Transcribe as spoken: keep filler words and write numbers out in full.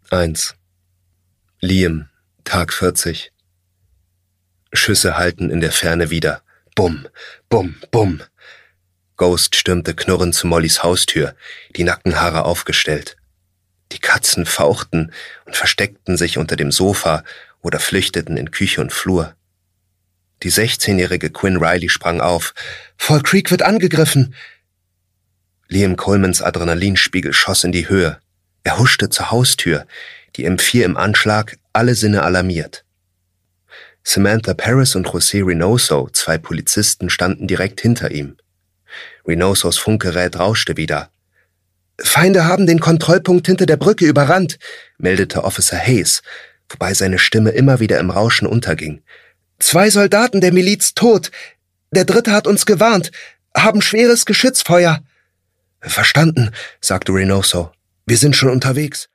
eins. Liam, Tag vierzig. Schüsse hallten in der Ferne wieder. Bumm, bumm, bumm. Ghost stürmte knurrend zu Mollys Haustür, die Nackenhaare aufgestellt. Die Katzen fauchten und versteckten sich unter dem Sofa oder flüchteten in Küche und Flur. Die sechzehnjährige Quinn Riley sprang auf. »Fall Creek wird angegriffen!« Liam Colemans Adrenalinspiegel schoss in die Höhe. Er huschte zur Haustür, die M vier im Anschlag, alle Sinne alarmiert. Samantha Paris und José Reynoso, zwei Polizisten, standen direkt hinter ihm. Reynosos Funkgerät rauschte wieder. »Feinde haben den Kontrollpunkt hinter der Brücke überrannt«, meldete Officer Hayes, wobei seine Stimme immer wieder im Rauschen unterging. »Zwei Soldaten der Miliz tot. Der dritte hat uns gewarnt. Haben schweres Geschützfeuer.« »Verstanden«, sagte Reynoso. »Wir sind schon unterwegs.«